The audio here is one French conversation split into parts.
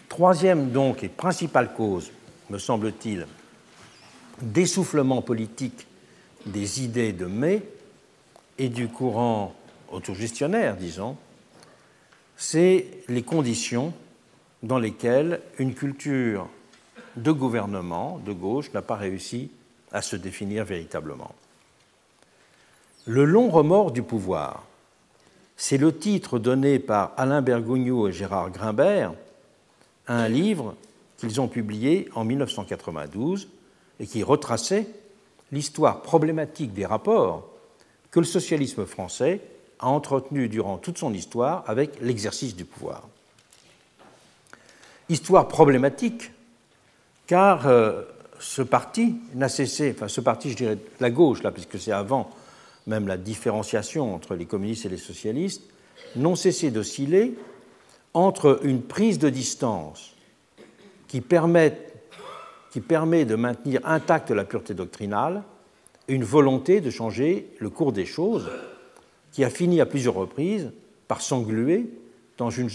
Troisième donc et principale cause, me semble-t-il, d'essoufflement politique des idées de mai et du courant autogestionnaire, disons, c'est les conditions dans lesquelles une culture de gouvernement de gauche n'a pas réussi à se définir véritablement. Le long remords du pouvoir, c'est le titre donné par Alain Bergogneau et Gérard Grimbert à un livre qu'ils ont publié en 1992 et qui retraçait l'histoire problématique des rapports que le socialisme français a entretenu durant toute son histoire avec l'exercice du pouvoir. Histoire problématique, car ce parti n'a cessé, enfin ce parti, je dirais, la gauche, là, puisque c'est avant même la différenciation entre les communistes et les socialistes, n'ont cessé d'osciller entre une prise de distance qui permet de maintenir intacte la pureté doctrinale et une volonté de changer le cours des choses qui a fini à plusieurs reprises par s'engluer dans une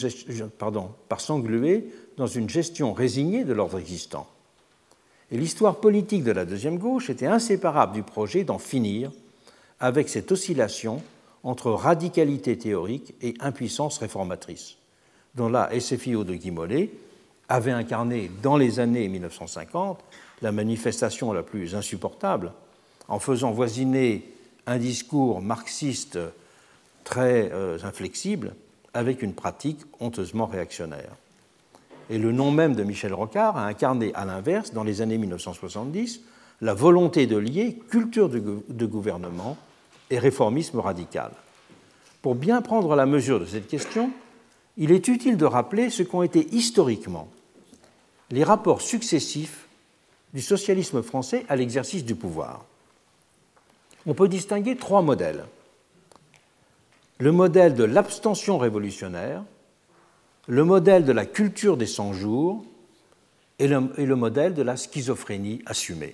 gestion résignée de l'ordre existant. Et l'histoire politique de la deuxième gauche était inséparable du projet d'en finir avec cette oscillation entre radicalité théorique et impuissance réformatrice, dont la SFIO de Guy Mollet avait incarné dans les années 1950 la manifestation la plus insupportable en faisant voisiner un discours marxiste très inflexible avec une pratique honteusement réactionnaire. Et le nom même de Michel Rocard a incarné à l'inverse, dans les années 1970, la volonté de lier culture de gouvernement et réformisme radical. Pour bien prendre la mesure de cette question, il est utile de rappeler ce qu'ont été historiquement les rapports successifs du socialisme français à l'exercice du pouvoir. On peut distinguer trois modèles. Le modèle de l'abstention révolutionnaire, le modèle de la culture des 100 jours et le modèle de la schizophrénie assumée.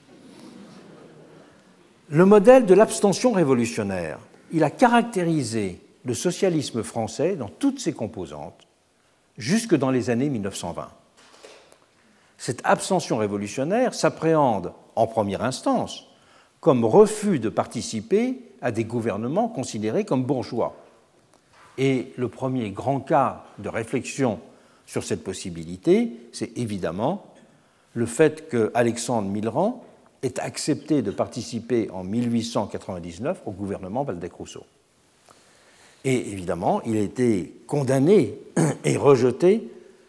Le modèle de l'abstention révolutionnaire, il a caractérisé le socialisme français dans toutes ses composantes jusque dans les années 1920. Cette abstention révolutionnaire s'appréhende en première instance comme refus de participer à des gouvernements considérés comme bourgeois. Et le premier grand cas de réflexion sur cette possibilité, c'est évidemment le fait qu'Alexandre Millerand ait accepté de participer en 1899 au gouvernement Waldeck-Rousseau. Et évidemment, il a été condamné et rejeté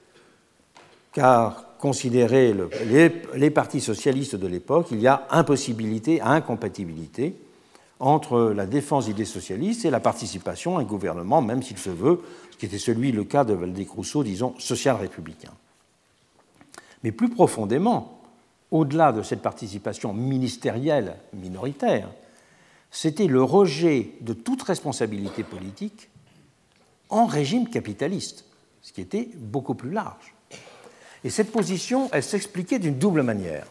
car considéré les partis socialistes de l'époque, il y a impossibilité, incompatibilité entre la défense d'idées socialistes et la participation à un gouvernement, même s'il se veut, ce qui était le cas de Waldeck-Rousseau, disons, social-républicain. Mais plus profondément, au-delà de cette participation ministérielle minoritaire, c'était le rejet de toute responsabilité politique en régime capitaliste, ce qui était beaucoup plus large. Et cette position, elle s'expliquait d'une double manière.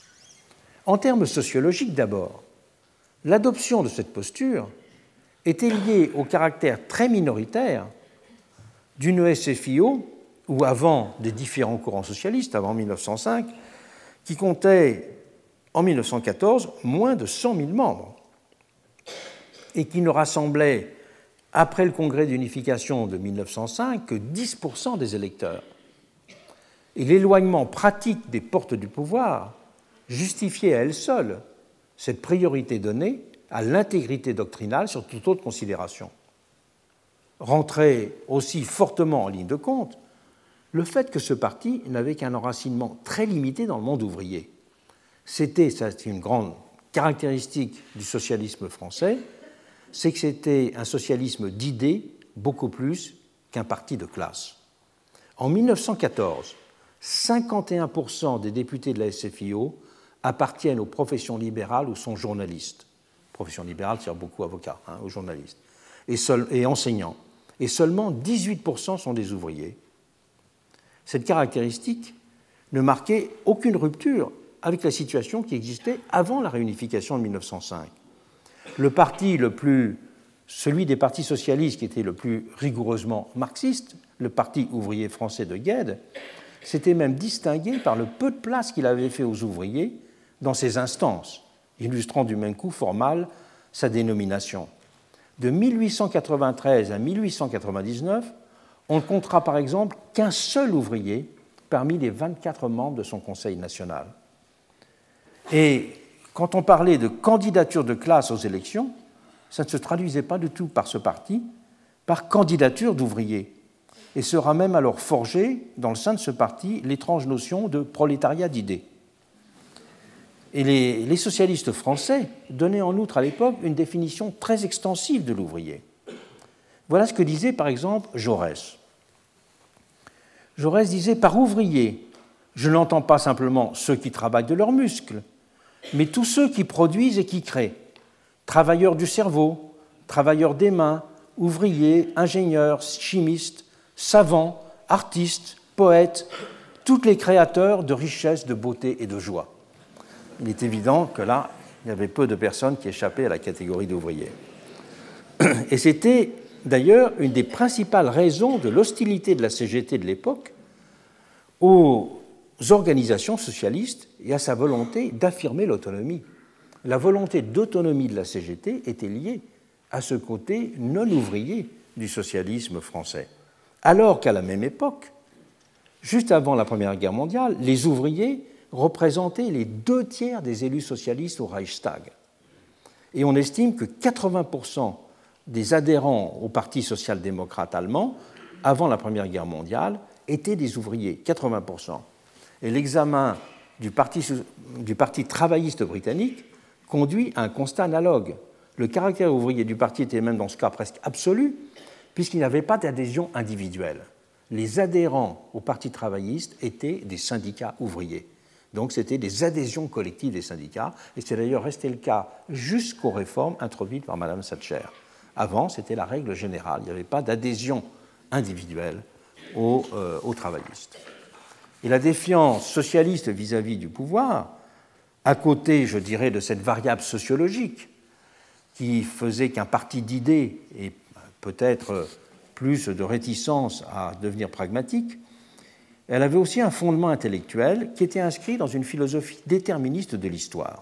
En termes sociologiques d'abord, l'adoption de cette posture était liée au caractère très minoritaire d'une SFIO, ou avant des différents courants socialistes, avant 1905, qui comptait en 1914 moins de 100 000 membres et qui ne rassemblait, après le congrès d'unification de 1905, que 10% des électeurs. Et l'éloignement pratique des portes du pouvoir justifiait à elle seule cette priorité donnée à l'intégrité doctrinale sur toute autre considération. Rentrait aussi fortement en ligne de compte le fait que ce parti n'avait qu'un enracinement très limité dans le monde ouvrier. C'est une grande caractéristique du socialisme français, c'est que c'était un socialisme d'idées beaucoup plus qu'un parti de classe. En 1914, 51% des députés de la SFIO appartiennent aux professions libérales ou sont journalistes. Profession libérale, c'est beaucoup avocats, aux journalistes, et enseignants. Et seulement 18% sont des ouvriers. Cette caractéristique ne marquait aucune rupture avec la situation qui existait avant la réunification de 1905. Le parti celui des partis socialistes qui était le plus rigoureusement marxiste, le Parti ouvrier français de Gued, s'était même distingué par le peu de place qu'il avait fait aux ouvriers dans ses instances, illustrant du même coup fort mal sa dénomination. De 1893 à 1899, on ne comptera par exemple qu'un seul ouvrier parmi les 24 membres de son Conseil national. Et quand on parlait de candidature de classe aux élections, ça ne se traduisait pas du tout par ce parti, par candidature d'ouvriers. Et sera même alors forgée, dans le sein de ce parti, l'étrange notion de prolétariat d'idées. Et les socialistes français donnaient en outre à l'époque une définition très extensive de l'ouvrier. Voilà ce que disait par exemple Jaurès. Jaurès disait « Par ouvrier, je n'entends pas simplement ceux qui travaillent de leurs muscles, mais tous ceux qui produisent et qui créent, travailleurs du cerveau, travailleurs des mains, ouvriers, ingénieurs, chimistes, savants, artistes, poètes, tous les créateurs de richesse, de beauté et de joie. » Il est évident que là, il y avait peu de personnes qui échappaient à la catégorie d'ouvriers. Et c'était d'ailleurs une des principales raisons de l'hostilité de la CGT de l'époque aux organisations socialistes et à sa volonté d'affirmer l'autonomie. La volonté d'autonomie de la CGT était liée à ce côté non ouvrier du socialisme français. Alors qu'à la même époque, juste avant la Première Guerre mondiale, les ouvriers représentaient les 2/3 des élus socialistes au Reichstag. Et on estime que 80% des adhérents au Parti social-démocrate allemand, avant la Première Guerre mondiale, étaient des ouvriers, 80%. Et l'examen du parti travailliste britannique conduit à un constat analogue. Le caractère ouvrier du parti était même dans ce cas presque absolu, puisqu'il n'y avait pas d'adhésion individuelle. Les adhérents au Parti travailliste étaient des syndicats ouvriers. Donc c'était des adhésions collectives des syndicats, et c'est d'ailleurs resté le cas jusqu'aux réformes introduites par Mme Thatcher. Avant, c'était la règle générale, il n'y avait pas d'adhésion individuelle aux travaillistes. Et la défiance socialiste vis-à-vis du pouvoir, à côté, je dirais, de cette variable sociologique qui faisait qu'un parti d'idées et peut-être plus de réticence à devenir pragmatique, elle avait aussi un fondement intellectuel qui était inscrit dans une philosophie déterministe de l'histoire.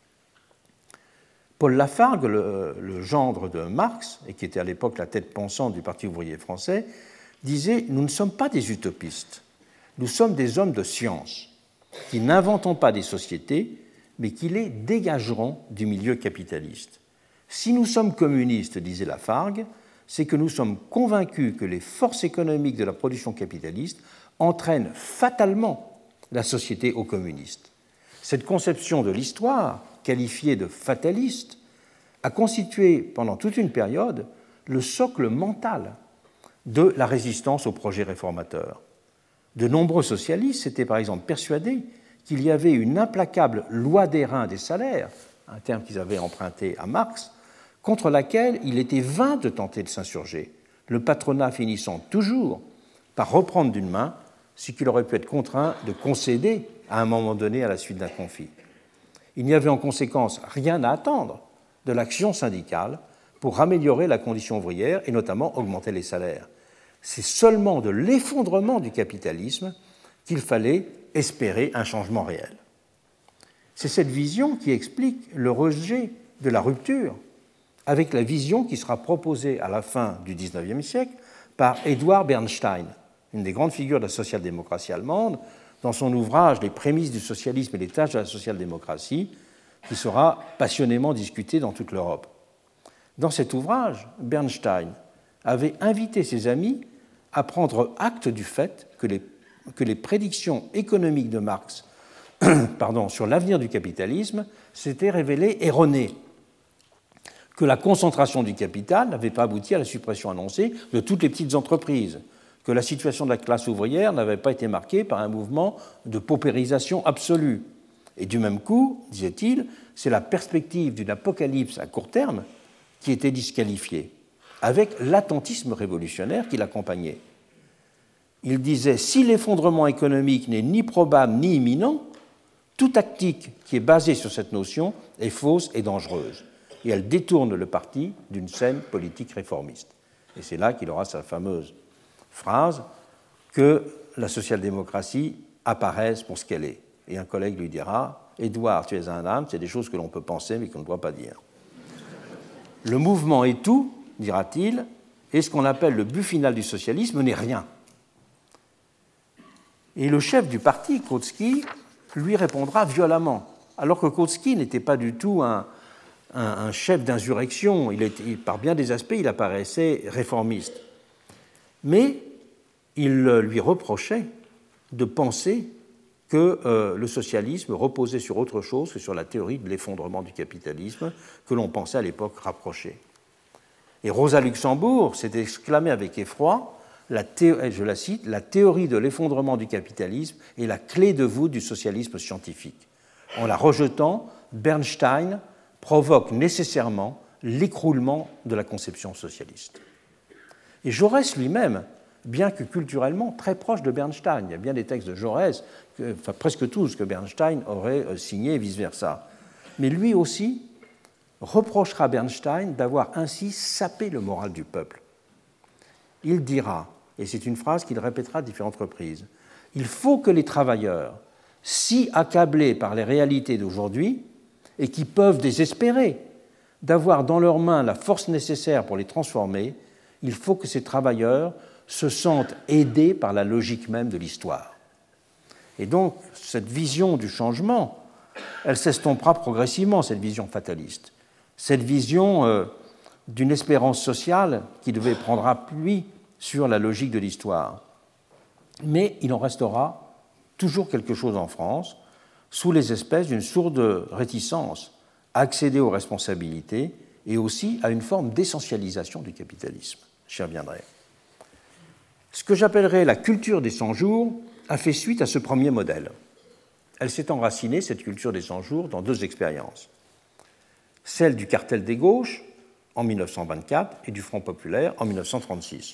Paul Lafargue, le gendre de Marx, et qui était à l'époque la tête pensante du Parti ouvrier français, disait « Nous ne sommes pas des utopistes, nous sommes des hommes de science qui n'inventons pas des sociétés, mais qui les dégageront du milieu capitaliste. Si nous sommes communistes, disait Lafargue, c'est que nous sommes convaincus que les forces économiques de la production capitaliste entraînent fatalement la société aux communistes. » Cette conception de l'histoire, qualifiée de fataliste, a constitué pendant toute une période le socle mental de la résistance au projet réformateur. De nombreux socialistes s'étaient par exemple persuadés qu'il y avait une implacable loi d'airain des salaires, un terme qu'ils avaient emprunté à Marx, contre laquelle il était vain de tenter de s'insurger, le patronat finissant toujours par reprendre d'une main ce qu'il aurait pu être contraint de concéder à un moment donné à la suite d'un conflit. Il n'y avait en conséquence rien à attendre de l'action syndicale pour améliorer la condition ouvrière et notamment augmenter les salaires. C'est seulement de l'effondrement du capitalisme qu'il fallait espérer un changement réel. C'est cette vision qui explique le rejet de la rupture avec la vision qui sera proposée à la fin du XIXe siècle par Eduard Bernstein, une des grandes figures de la social-démocratie allemande, dans son ouvrage « Les prémices du socialisme et les tâches de la social-démocratie », qui sera passionnément discuté dans toute l'Europe. Dans cet ouvrage, Bernstein avait invité ses amis à prendre acte du fait que les prédictions économiques de Marx sur l'avenir du capitalisme s'étaient révélées erronées, que la concentration du capital n'avait pas abouti à la suppression annoncée de toutes les petites entreprises, que la situation de la classe ouvrière n'avait pas été marquée par un mouvement de paupérisation absolue. Et du même coup, disait-il, c'est la perspective d'une apocalypse à court terme qui était disqualifiée, avec l'attentisme révolutionnaire qui l'accompagnait. Il disait « Si l'effondrement économique n'est ni probable ni imminent, toute tactique qui est basée sur cette notion est fausse et dangereuse, et elle détourne le parti d'une saine politique réformiste. » Et c'est là qu'il aura sa fameuse phrase, que la social-démocratie apparaisse pour ce qu'elle est. Et un collègue lui dira, Édouard, tu es un âme, c'est des choses que l'on peut penser mais qu'on ne doit pas dire. Le mouvement est tout, dira-t-il, et ce qu'on appelle le but final du socialisme n'est rien. Et le chef du parti, Kautsky, lui répondra violemment, alors que Kautsky n'était pas du tout un chef d'insurrection. Par bien des aspects, il apparaissait réformiste. Mais il lui reprochait de penser que le socialisme reposait sur autre chose que sur la théorie de l'effondrement du capitalisme que l'on pensait à l'époque rapprochée. Et Rosa Luxembourg s'est exclamée avec effroi, je la cite, « La théorie de l'effondrement du capitalisme est la clé de voûte du socialisme scientifique. En la rejetant, Bernstein provoque nécessairement l'écroulement de la conception socialiste. » Et Jaurès lui-même, bien que culturellement très proche de Bernstein, il y a bien des textes de Jaurès, enfin presque tous, que Bernstein aurait signés et vice-versa. Mais lui aussi reprochera à Bernstein d'avoir ainsi sapé le moral du peuple. Il dira, et c'est une phrase qu'il répétera à différentes reprises, « Il faut que les travailleurs, si accablés par les réalités d'aujourd'hui et qui peuvent désespérer d'avoir dans leurs mains la force nécessaire pour les transformer, il faut que ces travailleurs se sentent aidés par la logique même de l'histoire. » Et donc, cette vision du changement, elle s'estompera progressivement, cette vision fataliste, cette vision d'une espérance sociale qui devait prendre appui sur la logique de l'histoire. Mais il en restera toujours quelque chose en France, sous les espèces d'une sourde réticence à accéder aux responsabilités et aussi à une forme d'essentialisation du capitalisme. J'y reviendrai. Ce que j'appellerais la culture des 100 jours a fait suite à ce premier modèle. Elle s'est enracinée, cette culture des 100 jours, dans deux expériences. Celle du cartel des gauches en 1924 et du Front populaire en 1936.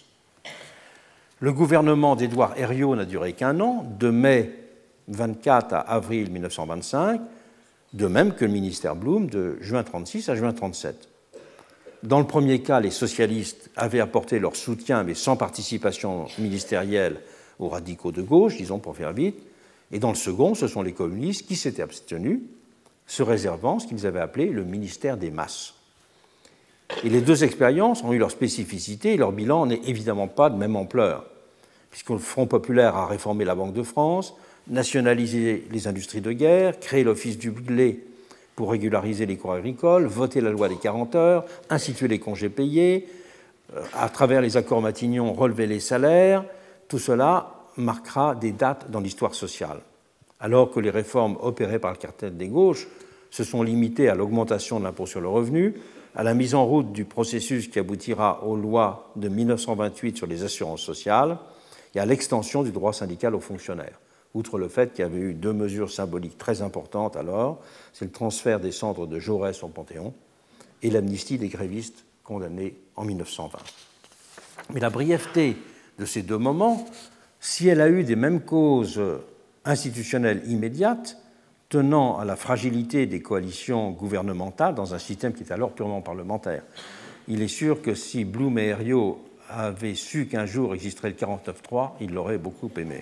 Le gouvernement d'Édouard Herriot n'a duré qu'un an, de mai 24 à avril 1925, de même que le ministère Blum de juin 36 à juin 37. Dans le premier cas, les socialistes avaient apporté leur soutien, mais sans participation ministérielle, aux radicaux de gauche, disons pour faire vite, et dans le second, ce sont les communistes qui s'étaient abstenus, se réservant ce qu'ils avaient appelé le ministère des masses. Et les deux expériences ont eu leur spécificité et leur bilan n'est évidemment pas de même ampleur, puisque le Front populaire a réformé la Banque de France, nationalisé les industries de guerre, créé l'Office du blé pour régulariser les cours agricoles, voté la loi des 40 heures, institué les congés payés, à travers les accords Matignon, relevé les salaires. Tout cela marquera des dates dans l'histoire sociale. Alors que les réformes opérées par le cartel des gauches se sont limitées à l'augmentation de l'impôt sur le revenu, à la mise en route du processus qui aboutira aux lois de 1928 sur les assurances sociales et à l'extension du droit syndical aux fonctionnaires. Outre le fait qu'il y avait eu deux mesures symboliques très importantes alors, c'est le transfert des cendres de Jaurès au Panthéon et l'amnistie des grévistes condamnés en 1920. Mais la brièveté de ces deux moments, si elle a eu des mêmes causes institutionnelles immédiates, tenant à la fragilité des coalitions gouvernementales dans un système qui était alors purement parlementaire. Il est sûr que si Blum et Herriot avaient su qu'un jour existerait le 49.3, ils l'auraient beaucoup aimé.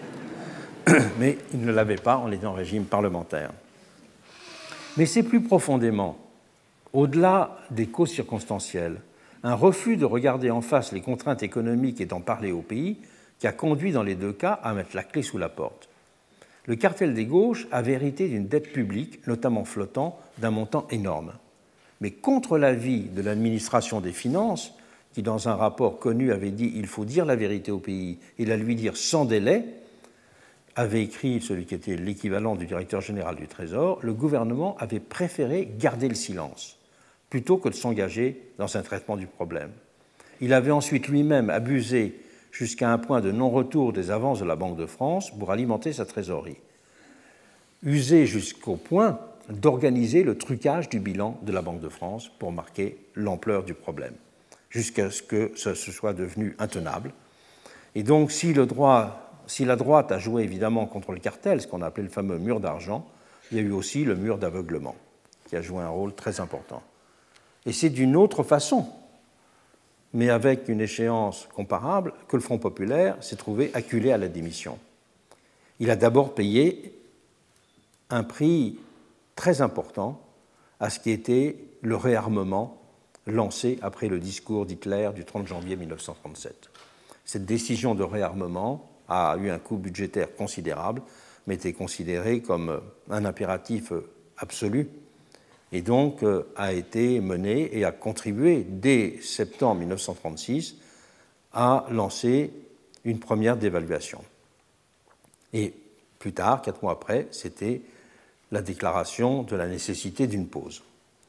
Mais ils ne l'avaient pas, on était en régime parlementaire. Mais c'est plus profondément, au-delà des causes circonstancielles, un refus de regarder en face les contraintes économiques et d'en parler au pays qui a conduit dans les deux cas à mettre la clé sous la porte. Le cartel des gauches avait hérité d'une dette publique, notamment flottant, d'un montant énorme. Mais contre l'avis de l'administration des finances, qui dans un rapport connu avait dit « il faut dire la vérité au pays et la lui dire sans délai », avait écrit celui qui était l'équivalent du directeur général du Trésor, le gouvernement avait préféré garder le silence, plutôt que de s'engager dans un traitement du problème. Il avait ensuite lui-même abusé jusqu'à un point de non-retour des avances de la Banque de France pour alimenter sa trésorerie. Usé jusqu'au point d'organiser le trucage du bilan de la Banque de France pour marquer l'ampleur du problème, jusqu'à ce que ce soit devenu intenable. Et donc, si la droite a joué évidemment contre le cartel, ce qu'on a appelé le fameux mur d'argent, il y a eu aussi le mur d'aveuglement, qui a joué un rôle très important. Et c'est d'une autre façon mais avec une échéance comparable, que le Front populaire s'est trouvé acculé à la démission. Il a d'abord payé un prix très important à ce qui était le réarmement lancé après le discours d'Hitler du 30 janvier 1937. Cette décision de réarmement a eu un coût budgétaire considérable, mais était considérée comme un impératif absolu, et donc a été menée et a contribué dès septembre 1936 à lancer une première dévaluation. Et plus tard, 4 mois après, c'était la déclaration de la nécessité d'une pause.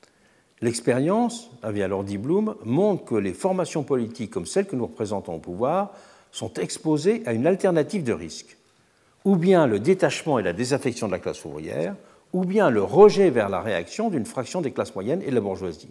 L'expérience, avait alors dit Blum, montre que les formations politiques comme celles que nous représentons au pouvoir sont exposées à une alternative de risque, ou bien le détachement et la désaffection de la classe ouvrière, ou bien le rejet vers la réaction d'une fraction des classes moyennes et de la bourgeoisie.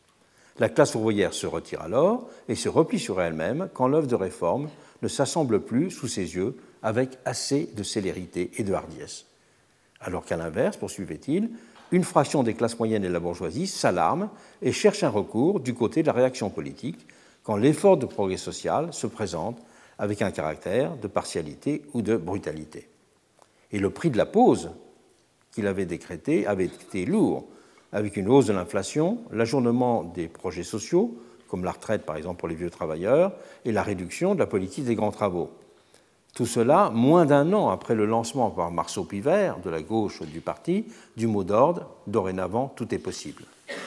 La classe ouvrière se retire alors et se replie sur elle-même quand l'œuvre de réforme ne s'assemble plus sous ses yeux avec assez de célérité et de hardiesse. Alors qu'à l'inverse, poursuivait-il, une fraction des classes moyennes et de la bourgeoisie s'alarme et cherche un recours du côté de la réaction politique quand l'effort de progrès social se présente avec un caractère de partialité ou de brutalité. Et le prix de la pause qu'il avait décrété avait été lourd, avec une hausse de l'inflation, l'ajournement des projets sociaux, comme la retraite par exemple pour les vieux travailleurs, et la réduction de la politique des grands travaux. Tout cela, moins d'un an après le lancement par Marceau Pivert, de la gauche du parti, du mot d'ordre « Dorénavant, tout est possible ».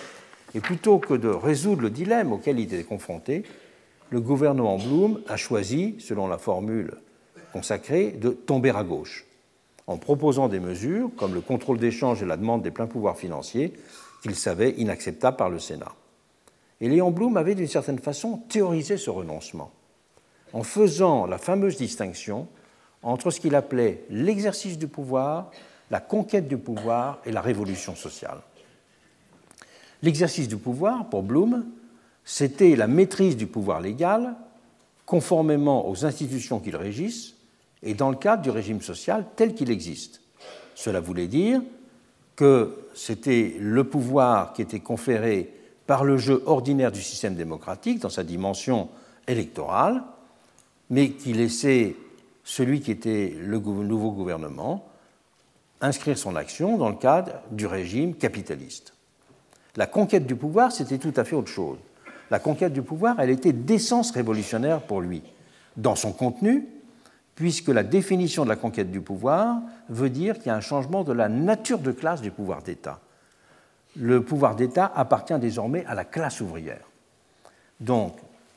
Et plutôt que de résoudre le dilemme auquel il était confronté, le gouvernement Blum a choisi, selon la formule consacrée, de tomber à gauche, en proposant des mesures comme le contrôle des changes et la demande des pleins pouvoirs financiers qu'il savait inacceptables par le Sénat. Et Léon Blum avait d'une certaine façon théorisé ce renoncement, en faisant la fameuse distinction entre ce qu'il appelait l'exercice du pouvoir, la conquête du pouvoir et la révolution sociale. L'exercice du pouvoir, pour Blum, c'était la maîtrise du pouvoir légal, conformément aux institutions qui le régissent et dans le cadre du régime social tel qu'il existe. Cela voulait dire que c'était le pouvoir qui était conféré par le jeu ordinaire du système démocratique dans sa dimension électorale, mais qui laissait celui qui était le nouveau gouvernement inscrire son action dans le cadre du régime capitaliste. La conquête du pouvoir, c'était tout à fait autre chose. La conquête du pouvoir, elle était d'essence révolutionnaire pour lui, dans son contenu, puisque la définition de la conquête du pouvoir veut dire qu'il y a un changement de la nature de classe du pouvoir d'État. Le pouvoir d'État appartient désormais à la classe ouvrière. Donc,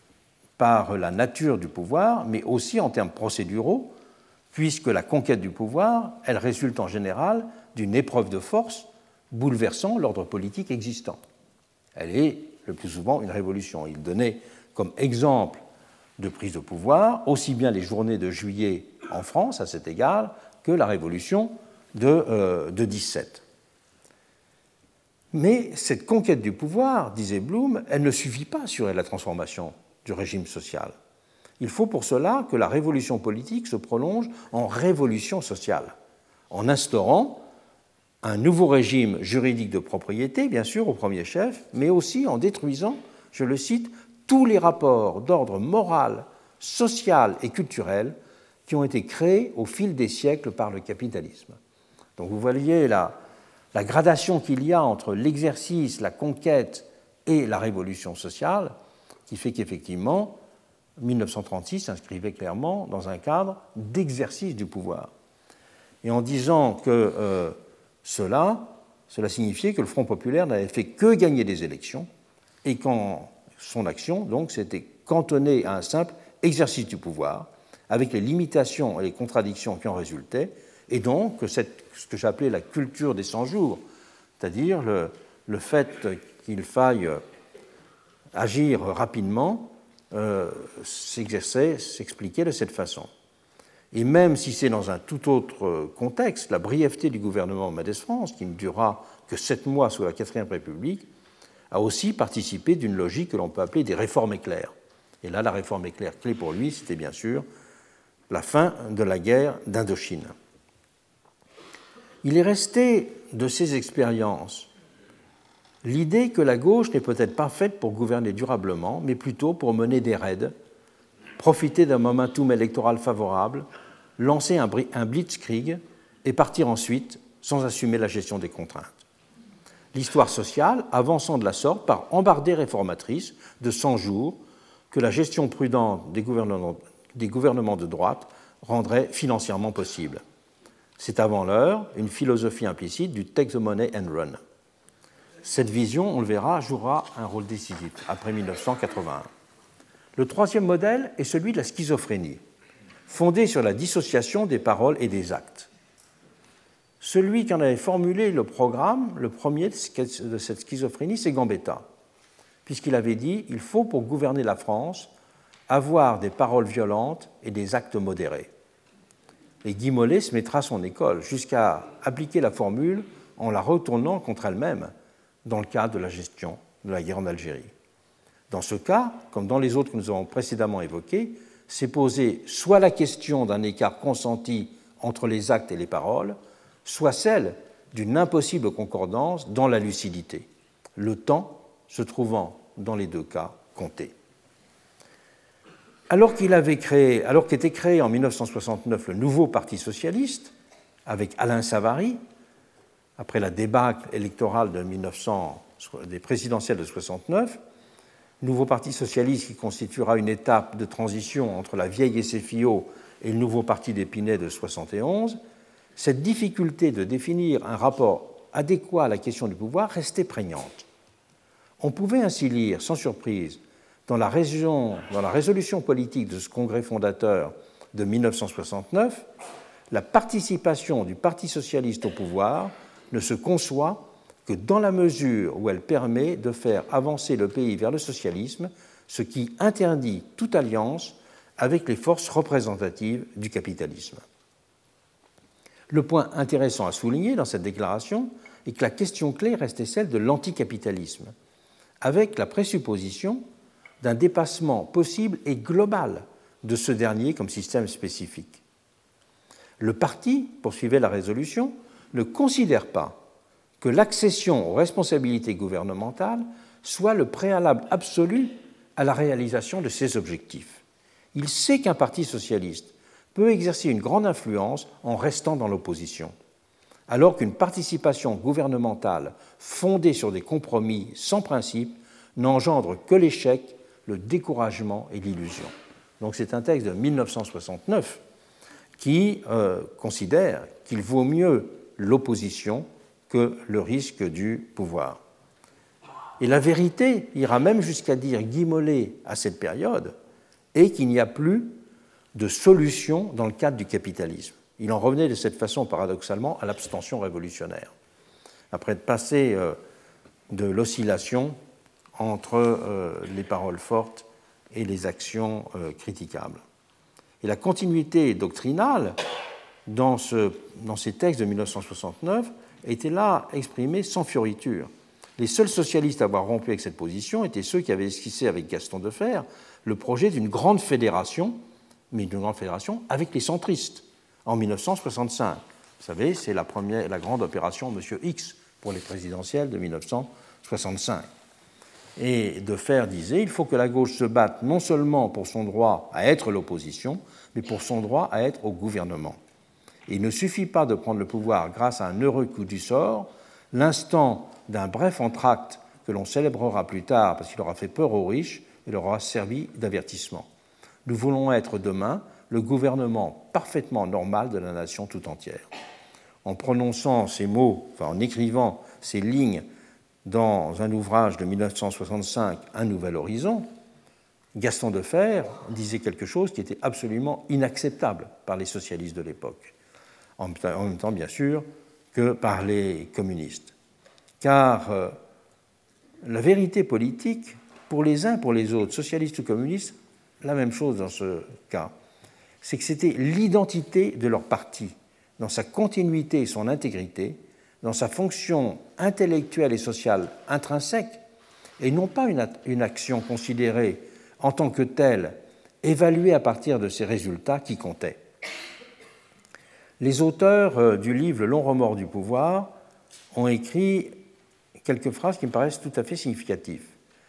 par la nature du pouvoir, mais aussi en termes procéduraux, puisque la conquête du pouvoir, elle résulte en général d'une épreuve de force bouleversant l'ordre politique existant. Elle est le plus souvent une révolution. Il donnait comme exemple de prise de pouvoir aussi bien les journées de juillet en France, à cet égard, que la révolution de 17. Mais cette conquête du pouvoir, disait Blum, elle ne suffit pas à assurer la transformation du régime social. Il faut pour cela que la révolution politique se prolonge en révolution sociale, en instaurant un nouveau régime juridique de propriété, bien sûr, au premier chef, mais aussi en détruisant, je le cite, tous les rapports d'ordre moral, social et culturel qui ont été créés au fil des siècles par le capitalisme. Donc vous voyez la gradation qu'il y a entre l'exercice, la conquête et la révolution sociale, qui fait qu'effectivement, 1936 s'inscrivait clairement dans un cadre d'exercice du pouvoir. Et en disant que cela signifiait que le Front populaire n'avait fait que gagner des élections et qu'en son action, donc, s'était cantonnée à un simple exercice du pouvoir, avec les limitations et les contradictions qui en résultaient, et donc ce que j'appelais la culture des 100 jours, c'est-à-dire le fait qu'il faille agir rapidement, s'expliquait de cette façon. Et même si c'est dans un tout autre contexte, la brièveté du gouvernement Mendès-France, qui ne durera que 7 mois sous la 4e République, a aussi participé d'une logique que l'on peut appeler des réformes éclairs. Et là, la réforme éclair clé pour lui, c'était bien sûr la fin de la guerre d'Indochine. Il est resté de ces expériences l'idée que la gauche n'est peut-être pas faite pour gouverner durablement, mais plutôt pour mener des raids, profiter d'un momentum électoral favorable, lancer un blitzkrieg et partir ensuite sans assumer la gestion des contraintes. L'histoire sociale avançant de la sorte par embardée réformatrice de 100 jours que la gestion prudente des gouvernements de droite rendrait financièrement possible. C'est avant l'heure une philosophie implicite du take the money and run. Cette vision, on le verra, jouera un rôle décisif après 1981. Le troisième modèle est celui de la schizophrénie, fondé sur la dissociation des paroles et des actes. Celui qui en avait formulé le programme, le premier de cette schizophrénie, c'est Gambetta, puisqu'il avait dit « Il faut, pour gouverner la France, avoir des paroles violentes et des actes modérés ». Et Guy Mollet se mettra à son école, jusqu'à appliquer la formule en la retournant contre elle-même dans le cadre de la gestion de la guerre en Algérie. Dans ce cas, comme dans les autres que nous avons précédemment évoqués, s'est posée soit la question d'un écart consenti entre les actes et les paroles, soit celle d'une impossible concordance dans la lucidité, le temps se trouvant dans les deux cas compté. Alors qu'était créé en 1969 le nouveau Parti socialiste, avec Alain Savary, après la débâcle électorale des présidentielles de 1969, nouveau Parti socialiste qui constituera une étape de transition entre la vieille SFIO et le nouveau Parti d'Épinay de 1971, cette difficulté de définir un rapport adéquat à la question du pouvoir restait prégnante. On pouvait ainsi lire, sans surprise, dans la résolution politique de ce congrès fondateur de 1969, la participation du Parti socialiste au pouvoir ne se conçoit que dans la mesure où elle permet de faire avancer le pays vers le socialisme, ce qui interdit toute alliance avec les forces représentatives du capitalisme. Le point intéressant à souligner dans cette déclaration est que la question clé restait celle de l'anticapitalisme, avec la présupposition d'un dépassement possible et global de ce dernier comme système spécifique. Le parti, poursuivait la résolution, ne considère pas que l'accession aux responsabilités gouvernementales soit le préalable absolu à la réalisation de ses objectifs. Il sait qu'un parti socialiste peut exercer une grande influence en restant dans l'opposition, alors qu'une participation gouvernementale fondée sur des compromis sans principe n'engendre que l'échec, le découragement et l'illusion. Donc c'est un texte de 1969 qui considère qu'il vaut mieux l'opposition que le risque du pouvoir. Et la vérité ira même jusqu'à dire Guy Mollet à cette période est qu'il n'y a plus de solution dans le cadre du capitalisme. Il en revenait de cette façon, paradoxalement, à l'abstention révolutionnaire, après être passé de l'oscillation entre les paroles fortes et les actions critiquables. Et la continuité doctrinale dans ces textes de 1969 était là exprimée sans fioriture. Les seuls socialistes à avoir rompu avec cette position étaient ceux qui avaient esquissé avec Gaston Defferre le projet d'une grande fédération, mais d'une grande fédération avec les centristes, en 1965. Vous savez, c'est la grande opération M. X pour les présidentielles de 1965. Et Defferre disait « Il faut que la gauche se batte non seulement pour son droit à être l'opposition, mais pour son droit à être au gouvernement. Et il ne suffit pas de prendre le pouvoir grâce à un heureux coup du sort, l'instant d'un bref entracte que l'on célébrera plus tard parce qu'il aura fait peur aux riches et leur aura servi d'avertissement. Nous voulons être demain le gouvernement parfaitement normal de la nation tout entière. » En prononçant ces mots, en écrivant ces lignes dans un ouvrage de 1965, Un nouvel horizon, Gaston Defferre disait quelque chose qui était absolument inacceptable par les socialistes de l'époque, en même temps, bien sûr, que par les communistes. Car la vérité politique, pour les uns, pour les autres, socialistes ou communistes, la même chose dans ce cas, c'est que c'était l'identité de leur parti, dans sa continuité et son intégrité, dans sa fonction intellectuelle et sociale intrinsèque, et non pas une action considérée en tant que telle, évaluée à partir de ses résultats qui comptaient. Les auteurs du livre Le long remords du pouvoir ont écrit quelques phrases qui me paraissent tout à fait significatives.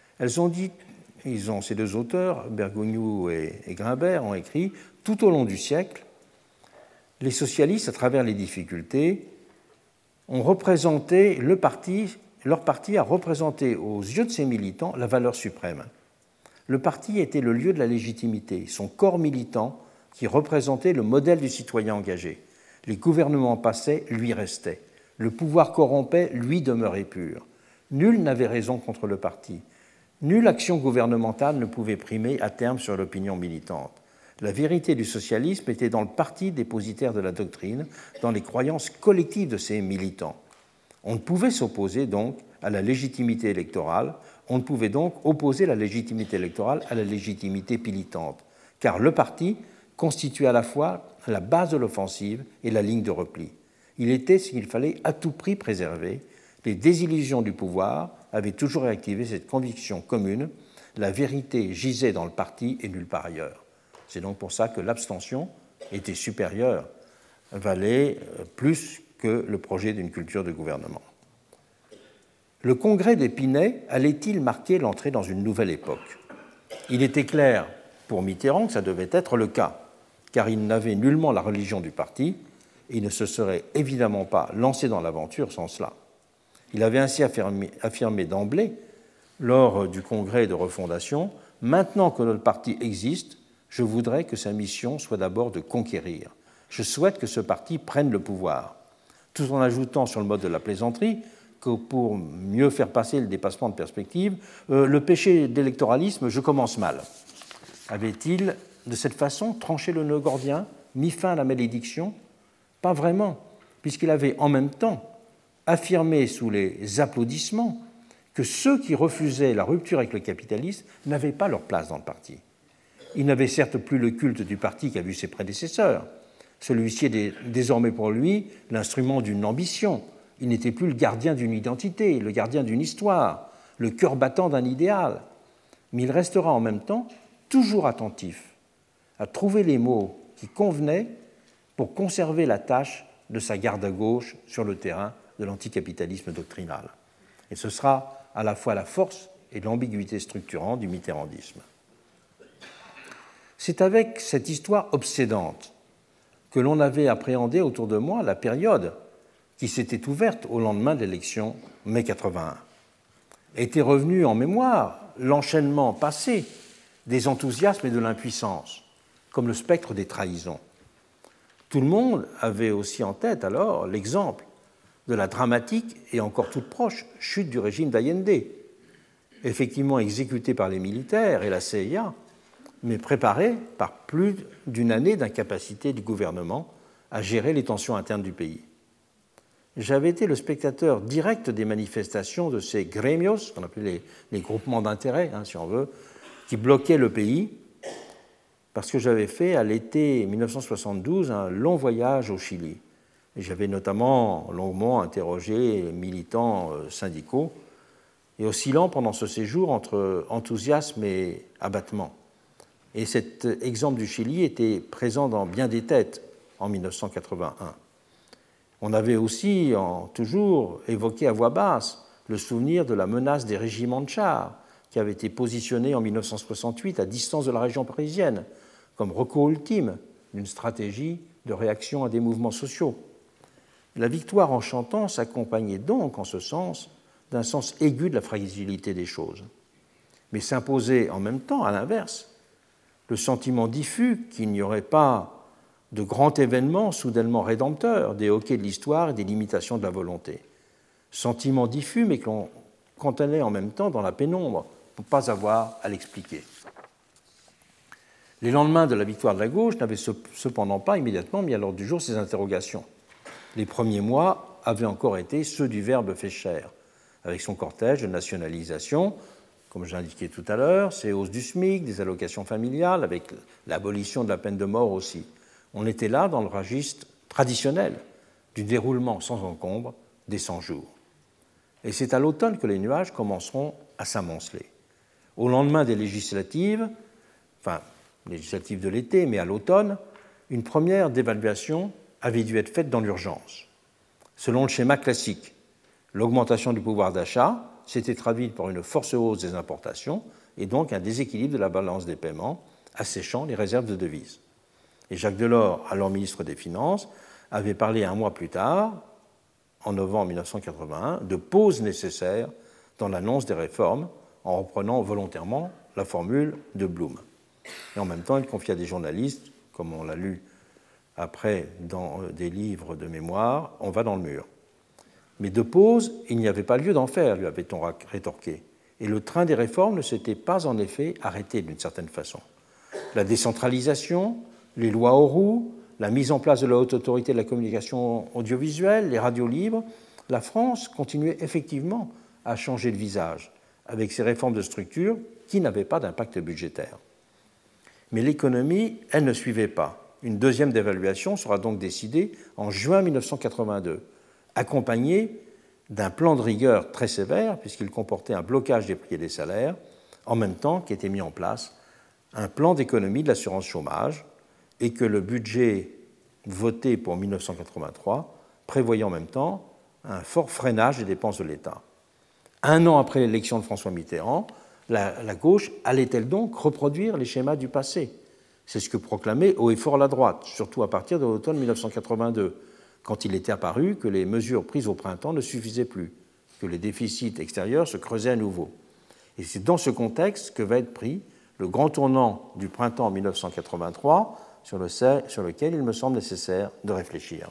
Ces deux auteurs, Bergogneau et Grimbert, ont écrit « Tout au long du siècle, les socialistes, à travers les difficultés, ont représenté leur parti a représenté aux yeux de ses militants la valeur suprême. Le parti était le lieu de la légitimité, son corps militant qui représentait le modèle du citoyen engagé. Les gouvernements passaient, lui restaient. Le pouvoir corrompait, lui demeurait pur. Nul n'avait raison contre le parti. Nulle action gouvernementale ne pouvait primer à terme sur l'opinion militante. La vérité du socialisme était dans le parti dépositaire de la doctrine, dans les croyances collectives de ses militants. On ne pouvait s'opposer donc à la légitimité électorale, on ne pouvait donc opposer la légitimité électorale à la légitimité militante, car le parti constituait à la fois la base de l'offensive et la ligne de repli. Il était ce qu'il fallait à tout prix préserver. Les désillusions du pouvoir avaient toujours réactivé cette conviction commune. La vérité gisait dans le parti et nulle part ailleurs. C'est donc pour ça que l'abstention était supérieure, valait plus que le projet d'une culture de gouvernement. Le congrès d'Épinay allait-il marquer l'entrée dans une nouvelle époque? Il était clair pour Mitterrand que ça devait être le cas, car il n'avait nullement la religion du parti et il ne se serait évidemment pas lancé dans l'aventure sans cela. Il avait ainsi affirmé d'emblée, lors du congrès de refondation, « Maintenant que notre parti existe, je voudrais que sa mission soit d'abord de conquérir. Je souhaite que ce parti prenne le pouvoir. » Tout en ajoutant sur le mode de la plaisanterie que pour mieux faire passer le dépassement de perspective, le péché d'électoralisme, je commence mal. Avait-il, de cette façon, tranché le nœud gordien, mis fin à la malédiction? Pas vraiment, puisqu'il avait en même temps affirmé sous les applaudissements que ceux qui refusaient la rupture avec le capitalisme n'avaient pas leur place dans le parti. Il n'avait certes plus le culte du parti qu'a vu ses prédécesseurs. Celui-ci est désormais pour lui l'instrument d'une ambition. Il n'était plus le gardien d'une identité, le gardien d'une histoire, le cœur battant d'un idéal. Mais il restera en même temps toujours attentif à trouver les mots qui convenaient pour conserver la tâche de sa garde à gauche sur le terrain de l'anticapitalisme doctrinal. Et ce sera à la fois la force et l'ambiguïté structurante du mitterrandisme. C'est avec cette histoire obsédante que l'on avait appréhendé autour de moi la période qui s'était ouverte au lendemain de l'élection mai 81. Était revenu en mémoire l'enchaînement passé des enthousiasmes et de l'impuissance, comme le spectre des trahisons. Tout le monde avait aussi en tête alors l'exemple de la dramatique et encore toute proche chute du régime d'Allende, effectivement exécuté par les militaires et la CIA, mais préparé par plus d'une année d'incapacité du gouvernement à gérer les tensions internes du pays. J'avais été le spectateur direct des manifestations de ces gremios, qu'on appelait les groupements d'intérêt, si on veut, qui bloquaient le pays, parce que j'avais fait à l'été 1972 un long voyage au Chili. Et j'avais notamment longuement interrogé les militants syndicaux, et oscillant pendant ce séjour entre enthousiasme et abattement. Et cet exemple du Chili était présent dans bien des têtes en 1981. On avait aussi toujours évoqué à voix basse le souvenir de la menace des régiments de chars qui avaient été positionnés en 1968 à distance de la région parisienne, comme recours ultime d'une stratégie de réaction à des mouvements sociaux. La victoire en chantant s'accompagnait donc, en ce sens, d'un sens aigu de la fragilité des choses. Mais s'imposait en même temps, à l'inverse, le sentiment diffus qu'il n'y aurait pas de grand événement soudainement rédempteur des hoquets de l'histoire et des limitations de la volonté. Sentiment diffus, mais que l'on contenait en même temps dans la pénombre, pour ne pas avoir à l'expliquer. Les lendemains de la victoire de la gauche n'avaient cependant pas immédiatement mis à l'ordre du jour ces interrogations. Les premiers mois avaient encore été ceux du verbe Fécher, avec son cortège de nationalisation, comme j'indiquais tout à l'heure, ces hausses du SMIC, des allocations familiales, avec l'abolition de la peine de mort aussi. On était là dans le registre traditionnel du déroulement sans encombre des 100 jours. Et c'est à l'automne que les nuages commenceront à s'amonceler. Au lendemain des législatives, législatives de l'été, mais à l'automne, une première dévaluation avait dû être faite dans l'urgence. Selon le schéma classique, L'augmentation du pouvoir d'achat s'était traduite par une forte hausse des importations et donc un déséquilibre de la balance des paiements, asséchant les réserves de devises. Et Jacques Delors, alors ministre des Finances, avait parlé un mois plus tard, en novembre 1981, de pause nécessaire dans l'annonce des réformes, en reprenant volontairement la formule de Blum. Et en même temps, il confia à des journalistes, comme on l'a lu après dans des livres de mémoire, on va dans le mur. Mais de pause, il n'y avait pas lieu d'en faire, lui avait-on rétorqué. Et le train des réformes ne s'était pas en effet arrêté d'une certaine façon. La décentralisation, les lois Auroux, la mise en place de la haute autorité de la communication audiovisuelle, les radios libres, la France continuait effectivement à changer de visage avec ces réformes de structure qui n'avaient pas d'impact budgétaire. Mais l'économie, elle ne suivait pas. Une deuxième dévaluation sera donc décidée en juin 1982, accompagnée d'un plan de rigueur très sévère, puisqu'il comportait un blocage des prix et des salaires, en même temps qu'était mis en place un plan d'économie de l'assurance chômage, et que le budget voté pour 1983 prévoyait en même temps un fort freinage des dépenses de l'État. Un an après l'élection de François Mitterrand, la gauche allait-elle donc reproduire les schémas du passé? C'est ce que proclamait haut et fort la droite, surtout à partir de l'automne 1982, quand il était apparu que les mesures prises au printemps ne suffisaient plus, que les déficits extérieurs se creusaient à nouveau. Et c'est dans ce contexte que va être pris le grand tournant du printemps 1983, sur lequel il me semble nécessaire de réfléchir.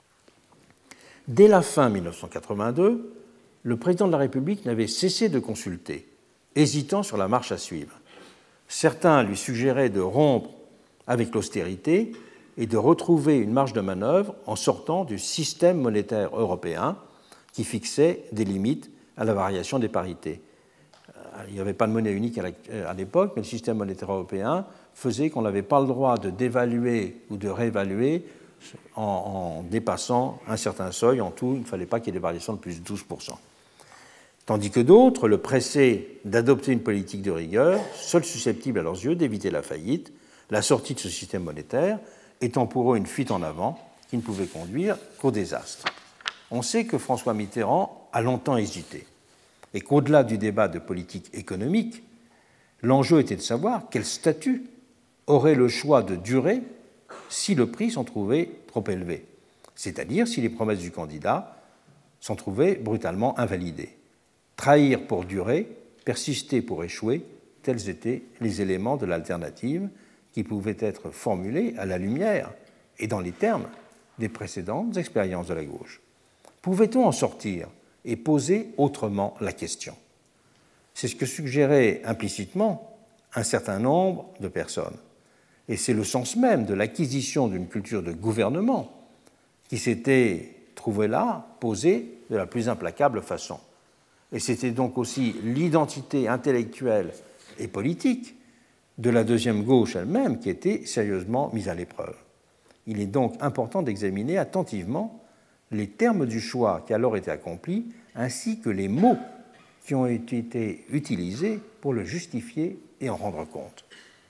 Dès la fin 1982, le président de la République n'avait cessé de consulter, hésitant sur la marche à suivre. Certains lui suggéraient de rompre avec l'austérité et de retrouver une marge de manœuvre en sortant du système monétaire européen qui fixait des limites à la variation des parités. Il n'y avait pas de monnaie unique à l'époque, mais le système monétaire européen faisait qu'on n'avait pas le droit de dévaluer ou de réévaluer en dépassant un certain seuil. En tout, il ne fallait pas qu'il y ait des variations de plus de 12%. Tandis que d'autres le pressaient d'adopter une politique de rigueur, seule susceptible à leurs yeux d'éviter la faillite, la sortie de ce système monétaire étant pour eux une fuite en avant qui ne pouvait conduire qu'au désastre. On sait que François Mitterrand a longtemps hésité et qu'au-delà du débat de politique économique, l'enjeu était de savoir quel statut aurait le choix de durer si le prix s'en trouvait trop élevé, c'est-à-dire si les promesses du candidat s'en trouvaient brutalement invalidées. Trahir pour durer, persister pour échouer, tels étaient les éléments de l'alternative qui pouvaient être formulés à la lumière et dans les termes des précédentes expériences de la gauche. Pouvait-on en sortir et poser autrement la question? C'est ce que suggérait implicitement un certain nombre de personnes. Et c'est le sens même de l'acquisition d'une culture de gouvernement qui s'était trouvé là, posée de la plus implacable façon. Et c'était donc aussi l'identité intellectuelle et politique de la deuxième gauche elle-même qui était sérieusement mise à l'épreuve. Il est donc important d'examiner attentivement les termes du choix qui alors était accompli, ainsi que les mots qui ont été utilisés pour le justifier et en rendre compte.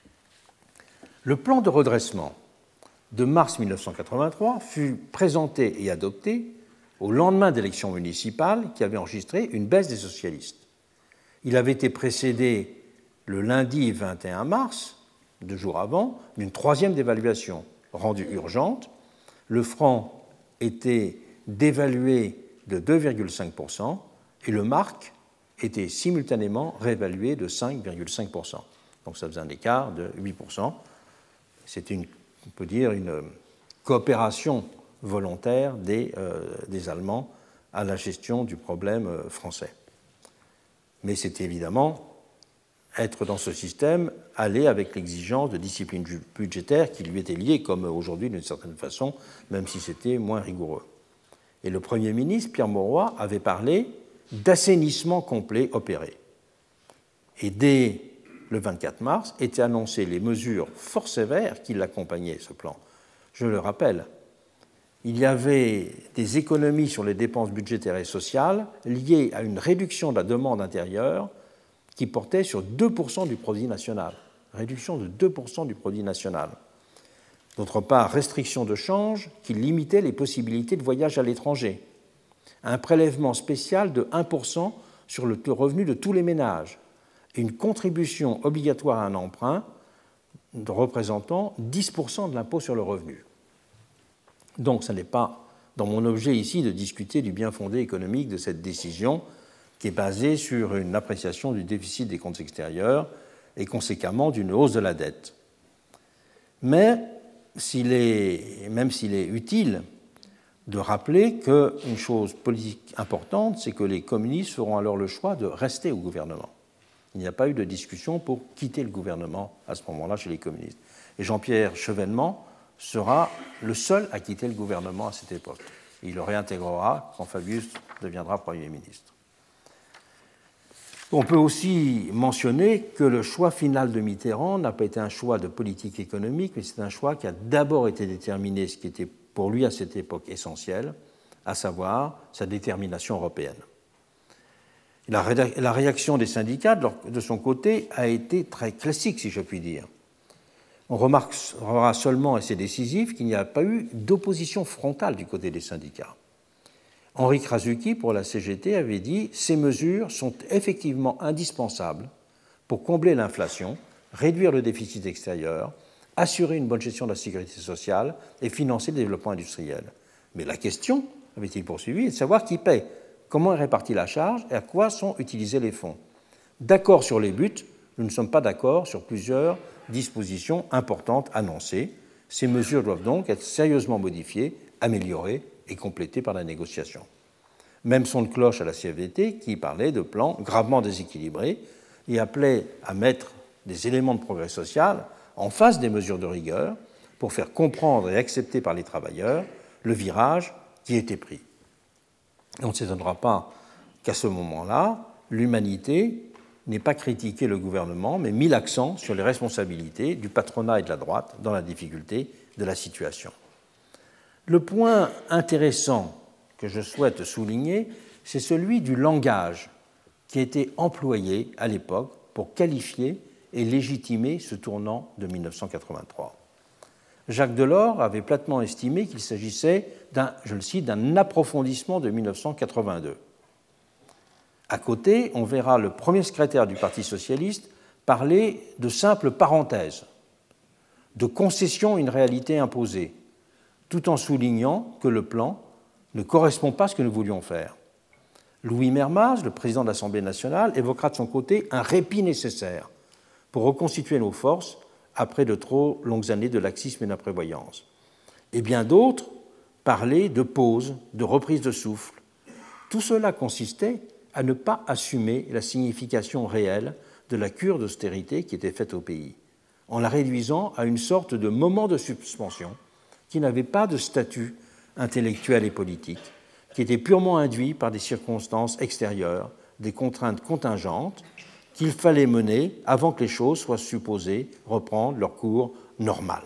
Le plan de redressement de mars 1983 fut présenté et adopté au lendemain d'élections municipales qui avaient enregistré une baisse des socialistes. Il avait été précédé le lundi 21 mars, 2 jours avant, d'une troisième dévaluation rendue urgente. Le franc était dévalué de 2,5% et le mark était simultanément réévalué de 5,5%. Donc ça faisait un écart de 8%. C'était, on peut dire, une coopération volontaire des Allemands à la gestion du problème français. Mais c'était évidemment être dans ce système, aller avec l'exigence de discipline budgétaire qui lui était liée, comme aujourd'hui d'une certaine façon, même si c'était moins rigoureux. Et le Premier ministre, Pierre Mauroy, avait parlé d'assainissement complet opéré. Et dès le 24 mars, étaient annoncées les mesures fort sévères qui l'accompagnaient, ce plan. Je le rappelle, il y avait des économies sur les dépenses budgétaires et sociales liées à une réduction de la demande intérieure qui portait sur 2% du produit national. Réduction de 2% du produit national. D'autre part, restriction de change qui limitait les possibilités de voyage à l'étranger. un prélèvement spécial de 1% sur le revenu de tous les ménages et une contribution obligatoire à un emprunt représentant 10% de l'impôt sur le revenu. Donc, ce n'est pas dans mon objet ici de discuter du bien-fondé économique de cette décision qui est basée sur une appréciation du déficit des comptes extérieurs et conséquemment d'une hausse de la dette. Mais même s'il est utile de rappeler qu'une chose politique importante, c'est que les communistes feront alors le choix de rester au gouvernement. Il n'y a pas eu de discussion pour quitter le gouvernement à ce moment-là chez les communistes. Et Jean-Pierre Chevènement sera le seul à quitter le gouvernement à cette époque. Il le réintégrera quand Fabius deviendra Premier ministre. On peut aussi mentionner que le choix final de Mitterrand n'a pas été un choix de politique économique, mais c'est un choix qui a d'abord été déterminé, ce qui était pour lui à cette époque essentiel, à savoir sa détermination européenne. La réaction des syndicats, de son côté, a été très classique, si je puis dire. On remarquera seulement, et c'est décisif, qu'il n'y a pas eu d'opposition frontale du côté des syndicats. Henri Krasuki, pour la CGT, avait dit « Ces mesures sont effectivement indispensables pour combler l'inflation, réduire le déficit extérieur, assurer une bonne gestion de la sécurité sociale et financer le développement industriel. Mais la question, avait-il poursuivi, est de savoir qui paie, comment est répartie la charge et à quoi sont utilisés les fonds. D'accord sur les buts, nous ne sommes pas d'accord sur plusieurs dispositions importantes annoncées. Ces mesures doivent donc être sérieusement modifiées, améliorées et complétées par la négociation. » Même son de cloche à la CFDT qui parlait de plans gravement déséquilibrés et appelait à mettre des éléments de progrès social en face des mesures de rigueur pour faire comprendre et accepter par les travailleurs le virage qui était pris. Et on ne s'étonnera pas qu'à ce moment-là, l'humanité n'ait pas critiqué le gouvernement, mais mis l'accent sur les responsabilités du patronat et de la droite dans la difficulté de la situation. Le point intéressant que je souhaite souligner, c'est celui du langage qui a été employé à l'époque pour qualifier et légitimer ce tournant de 1983. Jacques Delors avait platement estimé qu'il s'agissait d'un, je le cite, d'un approfondissement de 1982. À côté, on verra le premier secrétaire du Parti socialiste parler de simples parenthèses, de concession à une réalité imposée, tout en soulignant que le plan ne correspond pas à ce que nous voulions faire. Louis Mermaz, le président de l'Assemblée nationale, évoquera de son côté un répit nécessaire pour reconstituer nos forces après de trop longues années de laxisme et d'imprévoyance. Et bien d'autres parlaient de pause, de reprise de souffle. Tout cela consistait à ne pas assumer la signification réelle de la cure d'austérité qui était faite au pays, en la réduisant à une sorte de moment de suspension qui n'avait pas de statut intellectuel et politique, qui était purement induit par des circonstances extérieures, des contraintes contingentes qu'il fallait mener avant que les choses soient supposées reprendre leur cours normal.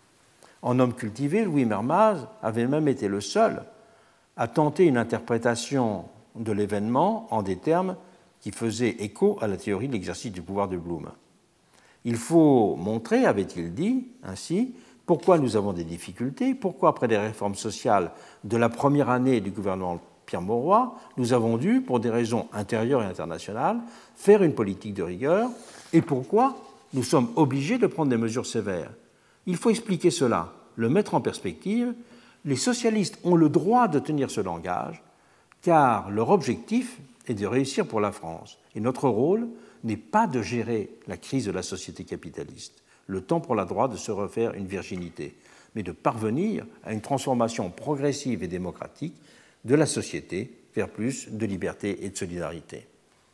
En homme cultivé, Louis Mermaz avait même été le seul à tenter une interprétation de l'événement en des termes qui faisaient écho à la théorie de l'exercice du pouvoir de Blum. Il faut montrer, avait-il dit, ainsi, pourquoi nous avons des difficultés, pourquoi après les réformes sociales de la première année du gouvernement Pierre Mauroy, nous avons dû, pour des raisons intérieures et internationales, faire une politique de rigueur, et pourquoi nous sommes obligés de prendre des mesures sévères. Il faut expliquer cela, le mettre en perspective. Les socialistes ont le droit de tenir ce langage, car leur objectif est de réussir pour la France. Et notre rôle n'est pas de gérer la crise de la société capitaliste, le temps pour la droite de se refaire une virginité, mais de parvenir à une transformation progressive et démocratique de la société vers plus de liberté et de solidarité.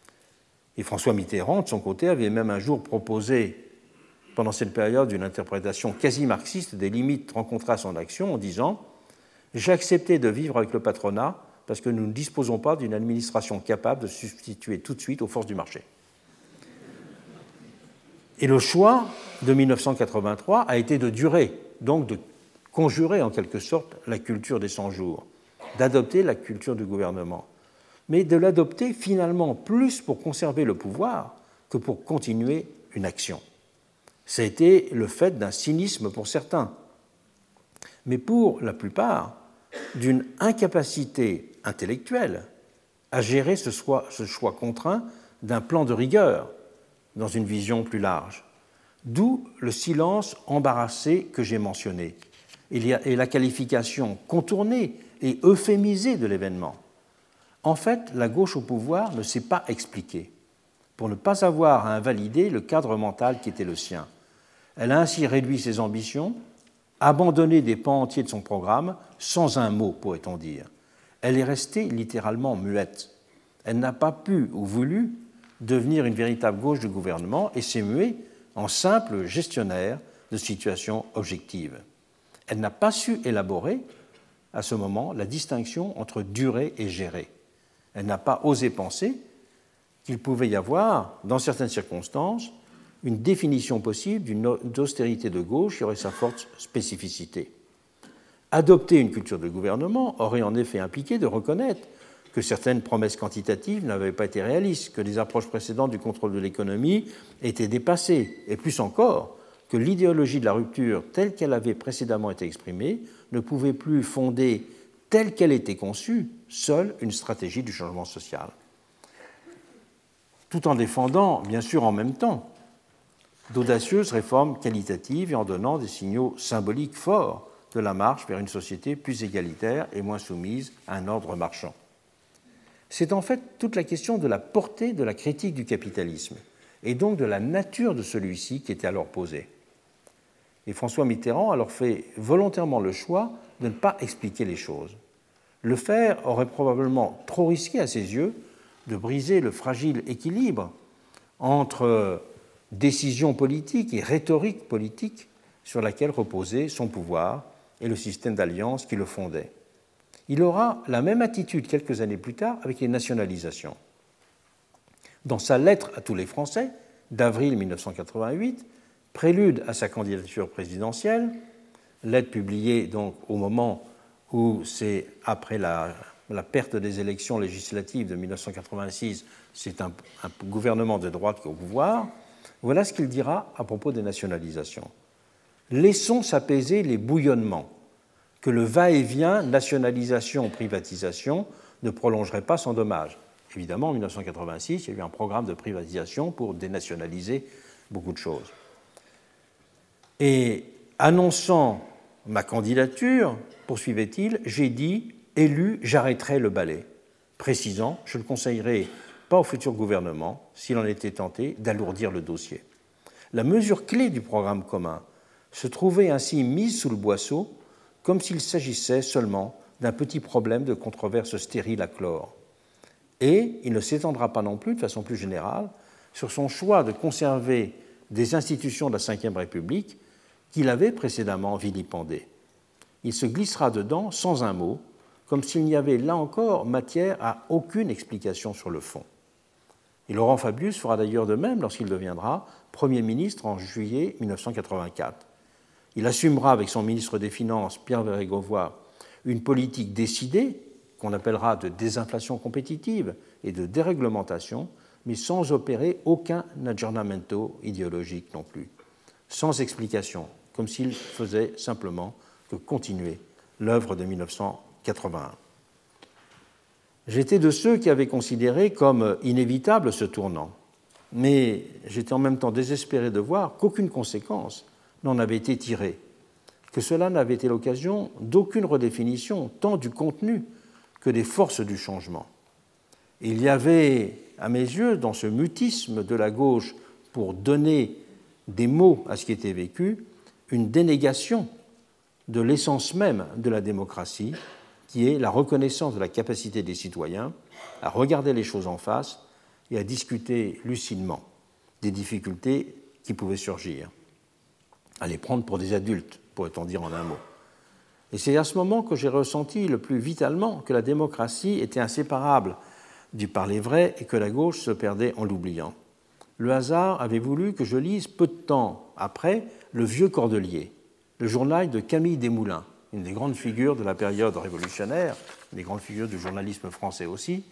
Et François Mitterrand, de son côté, avait même un jour proposé, pendant cette période, une interprétation quasi marxiste des limites rencontrées à son action en disant « J'ai accepté de vivre avec le patronat parce que nous ne disposons pas d'une administration capable de se substituer tout de suite aux forces du marché. » Et le choix de 1983 a été de durer, donc de conjurer en quelque sorte la culture des 100 jours, d'adopter la culture du gouvernement, mais de l'adopter finalement plus pour conserver le pouvoir que pour continuer une action. Ça a été le fait d'un cynisme pour certains. Mais pour la plupart, d'une incapacité intellectuelle à gérer ce choix contraint d'un plan de rigueur dans une vision plus large. D'où le silence embarrassé que j'ai mentionné et la qualification contournée et euphémisée de l'événement. En fait, la gauche au pouvoir ne s'est pas expliquée pour ne pas avoir à invalider le cadre mental qui était le sien. Elle a ainsi réduit ses ambitions, abandonné des pans entiers de son programme, sans un mot, pourrait-on dire. Elle est restée littéralement muette. Elle n'a pas pu ou voulu devenir une véritable gauche du gouvernement et s'est muée en simple gestionnaire de situations objectives. Elle n'a pas su élaborer, à ce moment, la distinction entre durer et gérer. Elle n'a pas osé penser qu'il pouvait y avoir, dans certaines circonstances, une définition possible d'une austérité de gauche qui aurait sa forte spécificité. Adopter une culture de gouvernement aurait en effet impliqué de reconnaître que certaines promesses quantitatives n'avaient pas été réalistes, que les approches précédentes du contrôle de l'économie étaient dépassées, et plus encore, que l'idéologie de la rupture telle qu'elle avait précédemment été exprimée ne pouvait plus fonder, telle qu'elle était conçue, seule une stratégie du changement social. Tout en défendant, bien sûr en même temps, d'audacieuses réformes qualitatives et en donnant des signaux symboliques forts de la marche vers une société plus égalitaire et moins soumise à un ordre marchand. C'est en fait toute la question de la portée de la critique du capitalisme et donc de la nature de celui-ci qui était alors posée. Et François Mitterrand a alors fait volontairement le choix de ne pas expliquer les choses. Le faire aurait probablement trop risqué à ses yeux de briser le fragile équilibre entre décision politique et rhétorique politique sur laquelle reposait son pouvoir et le système d'alliance qui le fondait. Il aura la même attitude quelques années plus tard avec les nationalisations. Dans sa lettre à tous les Français d'avril 1988, prélude à sa candidature présidentielle, lettre publiée donc au moment où c'est après la perte des élections législatives de 1986, c'est un gouvernement de droite qui est au pouvoir, voilà ce qu'il dira à propos des nationalisations. Laissons s'apaiser les bouillonnements, que le va-et-vient nationalisation-privatisation ne prolongerait pas sans dommage. Évidemment, en 1986, il y a eu un programme de privatisation pour dénationaliser beaucoup de choses. Et annonçant ma candidature, poursuivait-il, j'ai dit « élu, j'arrêterai le ballet », précisant « je ne conseillerais pas au futur gouvernement, s'il en était tenté, d'alourdir le dossier ». La mesure clé du programme commun se trouvait ainsi mise sous le boisseau comme s'il s'agissait seulement d'un petit problème de controverse stérile à clore. Et il ne s'étendra pas non plus, de façon plus générale, sur son choix de conserver des institutions de la Ve République qu'il avait précédemment vilipendées. Il se glissera dedans sans un mot, comme s'il n'y avait là encore matière à aucune explication sur le fond. Et Laurent Fabius fera d'ailleurs de même lorsqu'il deviendra Premier ministre en juillet 1984. Il assumera avec son ministre des Finances, Pierre Bérégovoy, une politique décidée, qu'on appellera de désinflation compétitive et de déréglementation, mais sans opérer aucun aggiornamento idéologique non plus, sans explication, comme s'il faisait simplement que continuer l'œuvre de 1981. J'étais de ceux qui avaient considéré comme inévitable ce tournant, mais j'étais en même temps désespéré de voir qu'aucune conséquence n'en avait été tirée, que cela n'avait été l'occasion d'aucune redéfinition, tant du contenu que des forces du changement. Il y avait, à mes yeux, dans ce mutisme de la gauche pour donner des mots à ce qui était vécu, une dénégation de l'essence même de la démocratie, qui est la reconnaissance de la capacité des citoyens à regarder les choses en face et à discuter lucidement des difficultés qui pouvaient surgir, à les prendre pour des adultes, pourrait-on dire en un mot. Et c'est à ce moment que j'ai ressenti le plus vitalement que la démocratie était inséparable du parler vrai et que la gauche se perdait en l'oubliant. Le hasard avait voulu que je lise peu de temps après Le Vieux Cordelier, le journal de Camille Desmoulins, une des grandes figures de la période révolutionnaire, une des grandes figures du journalisme français aussi.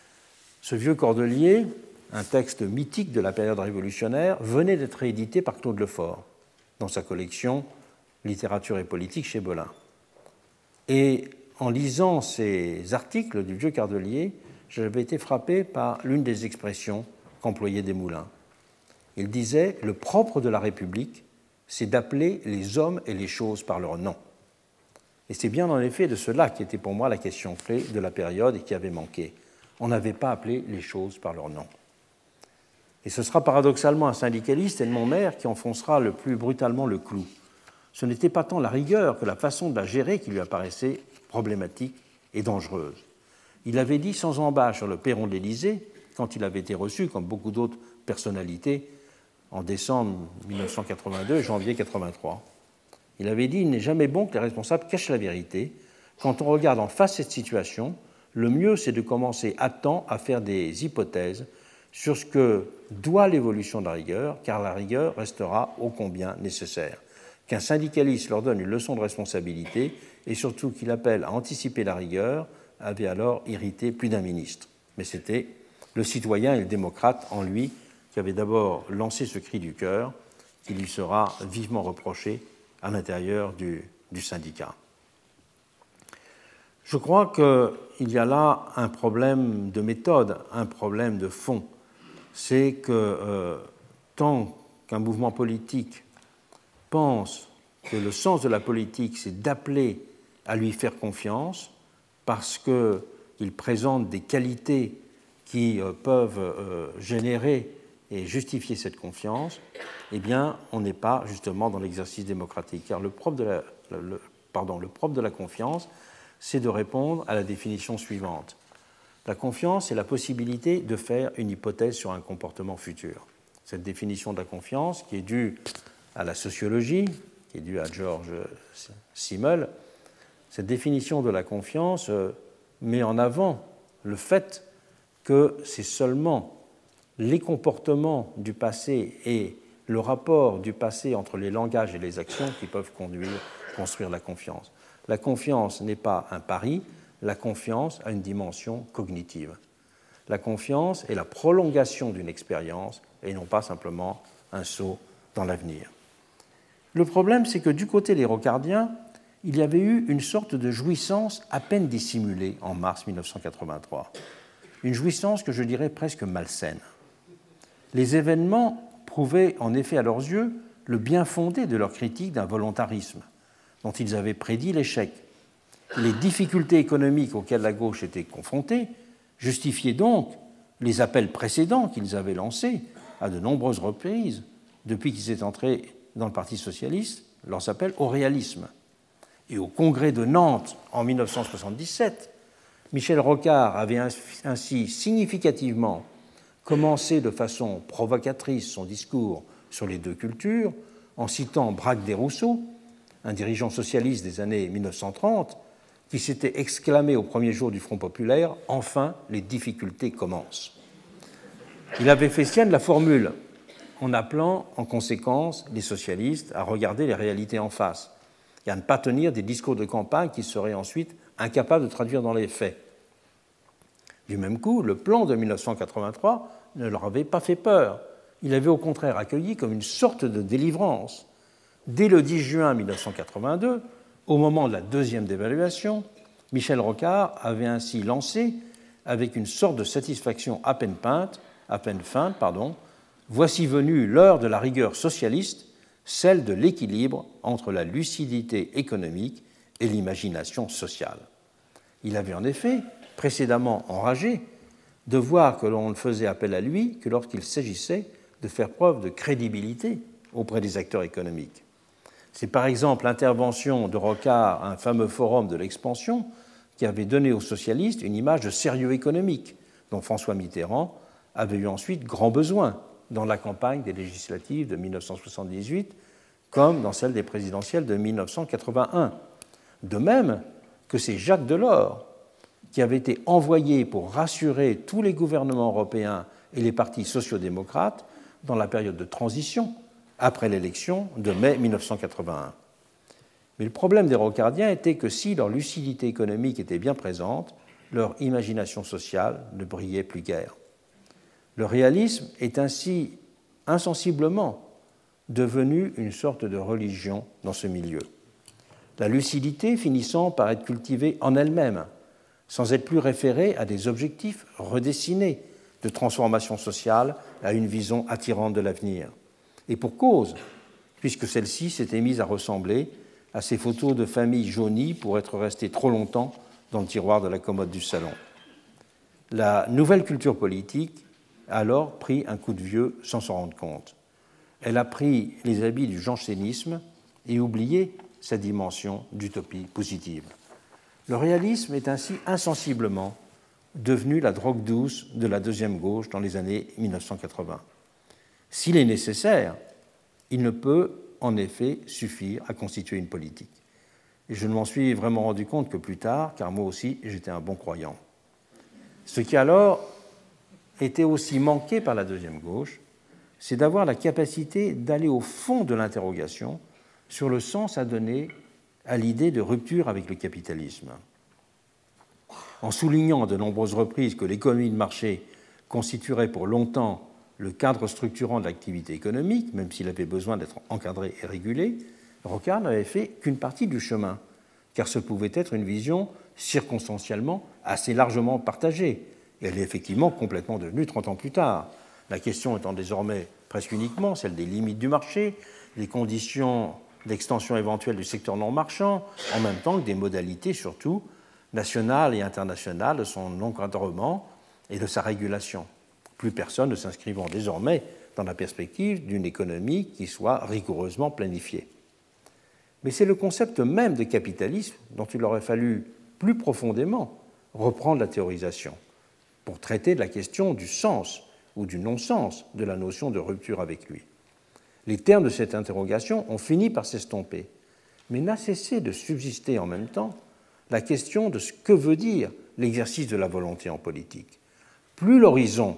Ce Vieux Cordelier, un texte mythique de la période révolutionnaire, venait d'être réédité par Claude Lefort dans sa collection Littérature et politique chez Belin. Et en lisant ces articles du vieux Cardelier, j'avais été frappé par l'une des expressions qu'employait Desmoulins. Il disait « Le propre de la République, c'est d'appeler les hommes et les choses par leur nom ». Et c'est bien en effet de cela qui était pour moi la question clé de la période et qui avait manqué. On n'avait pas appelé les choses par leur nom. Et ce sera paradoxalement un syndicaliste, Edmond Maire, qui enfoncera le plus brutalement le clou. Ce n'était pas tant la rigueur que la façon de la gérer qui lui apparaissait problématique et dangereuse. Il avait dit sans embâche sur le perron de l'Élysée, quand il avait été reçu, comme beaucoup d'autres personnalités, en décembre 1982 et janvier 1983. Il avait dit « Il n'est jamais bon que les responsables cachent la vérité. Quand on regarde en face cette situation, le mieux c'est de commencer à temps à faire des hypothèses sur ce que doit l'évolution de la rigueur, car la rigueur restera ô combien nécessaire. Qu'un syndicaliste leur donne une leçon de responsabilité et surtout qu'il appelle à anticiper la rigueur avait alors irrité plus d'un ministre. Mais c'était le citoyen et le démocrate en lui qui avait d'abord lancé ce cri du cœur qui lui sera vivement reproché à l'intérieur du syndicat. Je crois qu'il y a là un problème de méthode, un problème de fond. C'est que tant qu'un mouvement politique pense que le sens de la politique, c'est d'appeler à lui faire confiance parce qu'il présente des qualités qui peuvent générer et justifier cette confiance, eh bien, on n'est pas justement dans l'exercice démocratique. Car le propre de la confiance, c'est de répondre à la définition suivante. La confiance est la possibilité de faire une hypothèse sur un comportement futur. Cette définition de la confiance, qui est due à la sociologie, qui est due à George Simmel, cette définition de la confiance met en avant le fait que c'est seulement les comportements du passé et le rapport du passé entre les langages et les actions qui peuvent construire la confiance. La confiance n'est pas un pari, la confiance a une dimension cognitive. La confiance est la prolongation d'une expérience et non pas simplement un saut dans l'avenir. Le problème, c'est que du côté des rocardiens, il y avait eu une sorte de jouissance à peine dissimulée en mars 1983. Une jouissance que je dirais presque malsaine. Les événements prouvaient en effet à leurs yeux le bien fondé de leur critique d'un volontarisme dont ils avaient prédit l'échec. Les difficultés économiques auxquelles la gauche était confrontée justifiaient donc les appels précédents qu'ils avaient lancés à de nombreuses reprises depuis qu'ils étaient entrés dans le Parti socialiste, leurs appels au réalisme. Et au congrès de Nantes en 1977, Michel Rocard avait ainsi significativement commencé de façon provocatrice son discours sur les deux cultures en citant Braque Desrousseaux, un dirigeant socialiste des années 1930, qui s'était exclamé au premier jour du Front populaire « Enfin, les difficultés commencent ». Il avait fait sienne la formule en appelant en conséquence les socialistes à regarder les réalités en face et à ne pas tenir des discours de campagne qui seraient ensuite incapables de traduire dans les faits. Du même coup, le plan de 1983 ne leur avait pas fait peur. Il avait au contraire accueilli comme une sorte de délivrance. Dès le 10 juin 1982, au moment de la deuxième dévaluation, Michel Rocard avait ainsi lancé, avec une sorte de satisfaction à peine feinte, voici venue l'heure de la rigueur socialiste, celle de l'équilibre entre la lucidité économique et l'imagination sociale. Il avait en effet précédemment enragé de voir que l'on ne faisait appel à lui que lorsqu'il s'agissait de faire preuve de crédibilité auprès des acteurs économiques. C'est par exemple l'intervention de Rocard à un fameux forum de l'expansion qui avait donné aux socialistes une image de sérieux économique dont François Mitterrand avait eu ensuite grand besoin dans la campagne des législatives de 1978 comme dans celle des présidentielles de 1981. De même que c'est Jacques Delors qui avait été envoyé pour rassurer tous les gouvernements européens et les partis sociodémocrates dans la période de transition après l'élection de mai 1981. Mais le problème des rocardiens était que si leur lucidité économique était bien présente, leur imagination sociale ne brillait plus guère. Le réalisme est ainsi insensiblement devenu une sorte de religion dans ce milieu. la lucidité finissant par être cultivée en elle-même, sans être plus référée à des objectifs redessinés de transformation sociale, à une vision attirante de l'avenir. Et pour cause, puisque celle-ci s'était mise à ressembler à ces photos de famille jaunies pour être restées trop longtemps dans le tiroir de la commode du salon. La nouvelle culture politique a alors pris un coup de vieux sans s'en rendre compte. Elle a pris les habits du jansénisme et oublié sa dimension d'utopie positive. Le réalisme est ainsi insensiblement devenu la drogue douce de la deuxième gauche dans les années 1980. S'il est nécessaire, il ne peut en effet suffire à constituer une politique. Et je ne m'en suis vraiment rendu compte que plus tard, car moi aussi j'étais un bon croyant. Ce qui alors était aussi manqué par la deuxième gauche, c'est d'avoir la capacité d'aller au fond de l'interrogation sur le sens à donner à l'idée de rupture avec le capitalisme. En soulignant à de nombreuses reprises que l'économie de marché constituerait pour longtemps le cadre structurant de l'activité économique, même s'il avait besoin d'être encadré et régulé, Rocard n'avait fait qu'une partie du chemin, car ce pouvait être une vision circonstanciellement assez largement partagée. Et elle est effectivement complètement devenue 30 ans plus tard. La question étant désormais presque uniquement celle des limites du marché, des conditions d'extension éventuelle du secteur non marchand, en même temps que des modalités surtout nationales et internationales de son encadrement et de sa régulation. Plus personne ne s'inscrivant désormais dans la perspective d'une économie qui soit rigoureusement planifiée. Mais c'est le concept même de capitalisme dont il aurait fallu plus profondément reprendre la théorisation pour traiter de la question du sens ou du non-sens de la notion de rupture avec lui. Les termes de cette interrogation ont fini par s'estomper, mais n'a cessé de subsister en même temps la question de ce que veut dire l'exercice de la volonté en politique. Plus l'horizon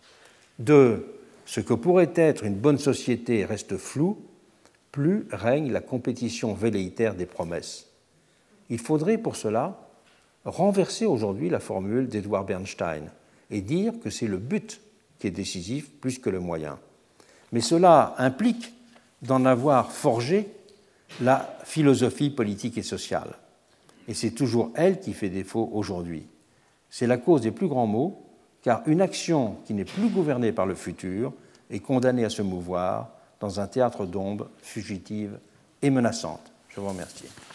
de ce que pourrait être une bonne société reste flou, plus règne la compétition velléitaire des promesses. Il faudrait pour cela renverser aujourd'hui la formule d'Edward Bernstein et dire que c'est le but qui est décisif plus que le moyen. Mais cela implique d'en avoir forgé la philosophie politique et sociale. Et c'est toujours elle qui fait défaut aujourd'hui. C'est la cause des plus grands maux, car une action qui n'est plus gouvernée par le futur est condamnée à se mouvoir dans un théâtre d'ombres fugitive et menaçante. Je vous remercie.